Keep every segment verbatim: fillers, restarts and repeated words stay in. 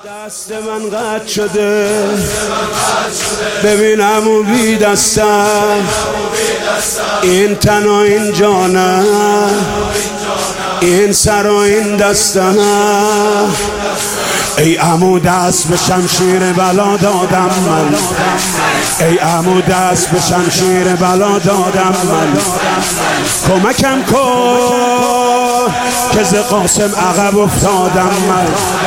دست من قطع شده ببینم و بی دستم این تن و این جانم این سر و این دستم ای عمو دست به شمشیر بلا دادم من ای عمو دست به شمشیر بلا دادم من کمکم کن که ز قاسم عقب افتادم من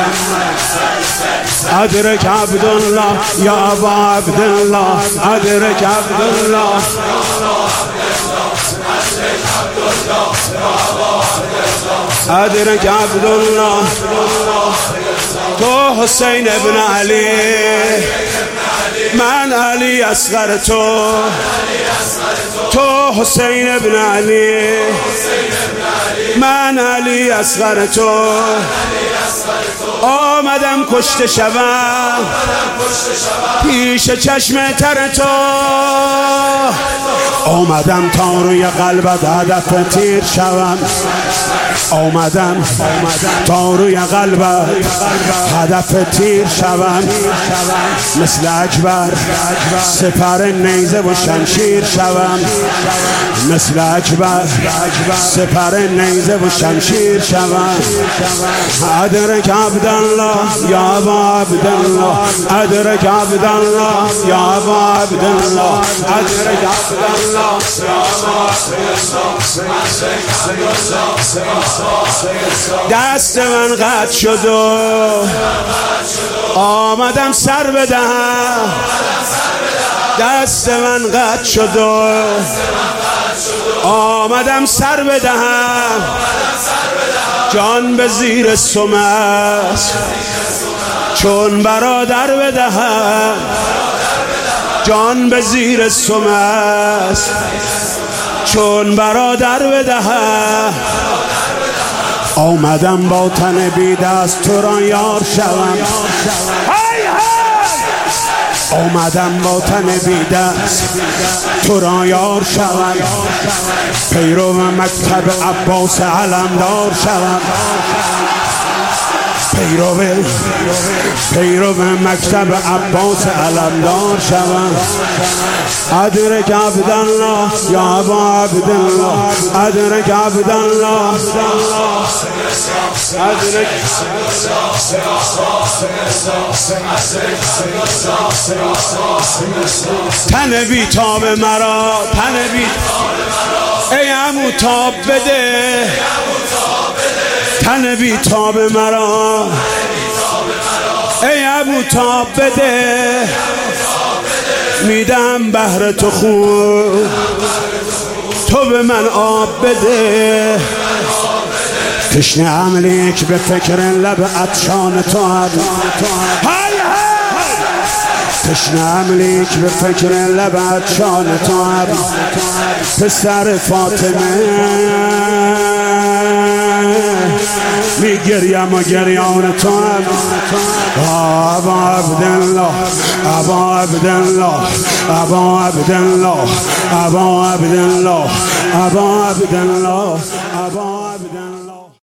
ادرک عبدالله یا ابا عبدالله ادرک عبدالله ادرک عبدالله تو حسین ابن علی من علی اصغر تو تو حسین ابن علی من علی اصغر تو آمدم کشته شوم پیش چشم تر تو آمدم تا روی قلبت هدف تیر شوم آمدم تا روی قلبت هدف تیر شوم مثل اکبر سپر نیزه و شمشیر شوم مثل اکبر سپر نیزه و شمشیر شوم ادرک عبدالله یا ابا عبدالله ادرک عبدالله یا ابا عبدالله ادرک عبدالله یا ابا دست من قطع شد و آمدم سر بدهم دست من قطع شد و آمدم سر بدهم جان به زیر سم است چون برادر بدهم جان به زیر سم است چون برادر بدهم آمدم با تن بی دست تو را یار شوم آمدم با تن بی دست تو را یار شوم پیرو مکتب عباس علمدار شوم پیرو پیرو مکتب عباس علمدار شوم ادرک عبدالله یا ابا عبدالله ادرک عبدالله ادرک تن بی تاب مرا تن بی ای عمو تاب بده تن بی تاب مرا ای عمو تاب بده میدم بهر تو خوب تو به من آب بده تشنه عملیک به فکر لب عطشان تو هم تشنه عملیک به فکر لب عطشان تو هم پسر فاطمه می گریم و گریان تو هم ابا عبدالله ابا عبدالله ابا عبدالله ابا عبدالله ابا عبدالله ابا